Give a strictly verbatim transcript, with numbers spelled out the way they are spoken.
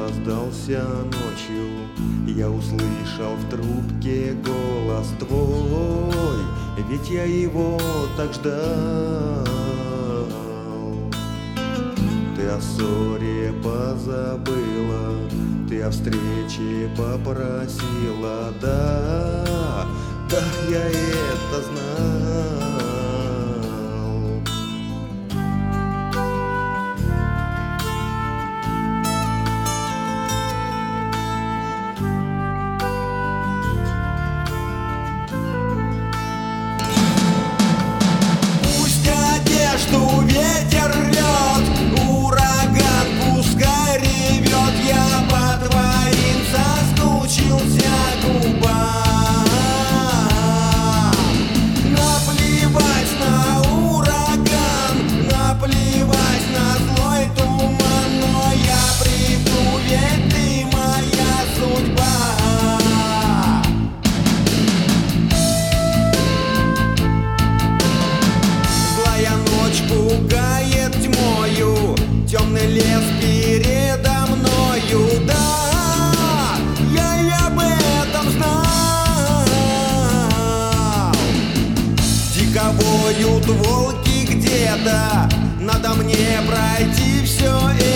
раздался ночью, я услышал в трубке голос твой, ведь я его так ждал. Ты о ссоре позабыла, ты о встрече попросила, да, да, я это знал. Что ветер рвет, ураган пускай ревет, я по твоим соскучился губам. Наплевать на ураган, наплевать на злой туман, но я приду, ведь ты моя судьба. Пугает тьмою, темный лес передо мною, да, я и об этом знал. Дико воют волки где-то, надо мне пройти все это.